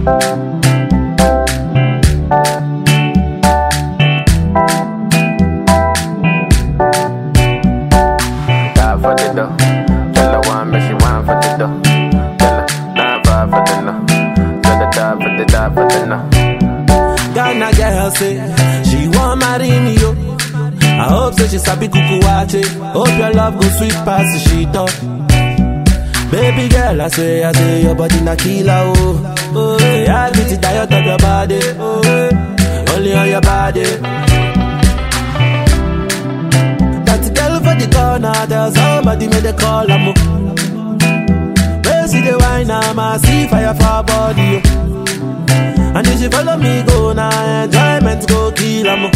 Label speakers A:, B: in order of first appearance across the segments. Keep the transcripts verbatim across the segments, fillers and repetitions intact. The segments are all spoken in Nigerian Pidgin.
A: for the dough. Tell her one, but she want for the dough. Tell her nine five for the no. Tell her die for the die for the no.
B: Ghana girl say she want marry me yo. I hope so she sabi kuku wache. Hope your love go sweet past the shit up. Baby girl, I say, I say your body na killer oh. Oh, yeah, I get it tired of your body. Oh, yeah. Only on your body. For the corner, there's somebody made a call. I'm where see the wine, I'm a see fire for her body. And if you follow me, go now, enjoyment go kill. I'm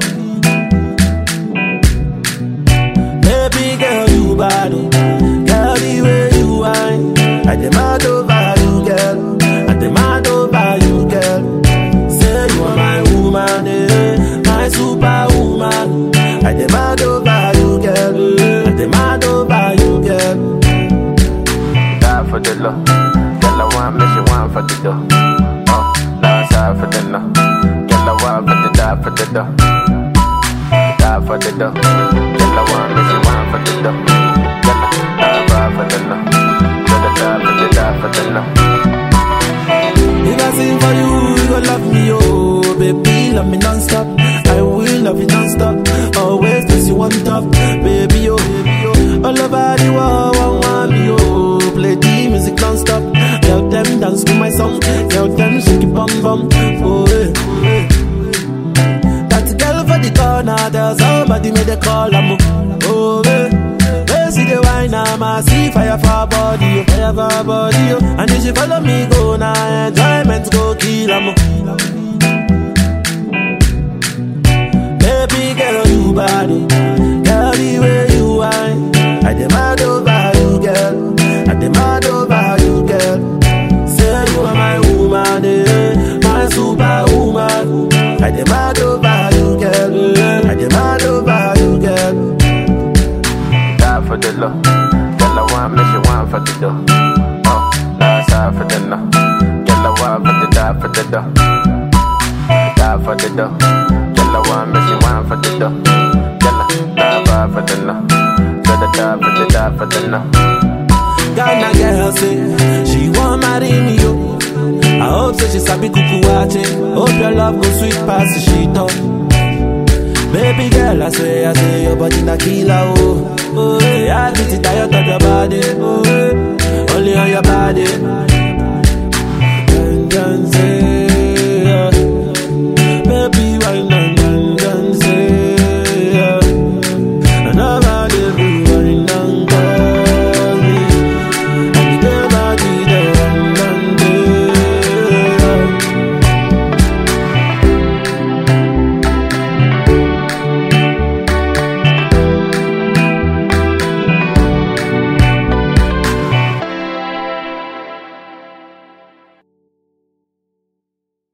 B: baby girl, you bad, girl, the way you whine, I demand over you, girl. I demand over you, girl. Say you are my woman, eh? My superwoman. I demand over you, girl. I demand over you, girl.
A: Die for the love. Girl, I want me, she want for the dough. Oh, die side for the no. Girl, I want for the die for the dough. Die for the dough. Girl, I want me, she want for the dough. Girl, die for the no. Girl, die for the die for the no.
B: If I sing for you, you gon' love me, oh baby, love me non-stop. I will love you non-stop. Always place you on top, baby, oh, baby, oh. All over the world, one want me, oh. Play the music non-stop. Tell them dance to my song. Tell them shake it bum bum. Oh, eh, oh, eh. That girl for the corner, there's somebody made a call. I'm oh, eh. They see the wine, I'm a see fire for her body, oh. Fire for her body, oh. And if you follow me, go now, enjoyment go kill. I'm baby girl, you bad, girl, the way you whine, I demand over you, girl. I demand over you, girl. Say you are my woman, eh? My superwoman. I demand over you, girl. I demand over you, girl.
A: Die for the love. Girl, I want me, she want for the dough. Oh, die side for the no. Girl, I want for the die for the dough. Die for the dough. Girl, I want me, she want for the dough. Girl, die for the no. Girl, die for the die for the no.
B: Ghana girl say she want marry me yo. I hope so she sabi kuku wache. Hope your love go sweet past the shit up. Baby girl, I say, I say your body na killer oh. Oh, yeah, I get it tired of your body.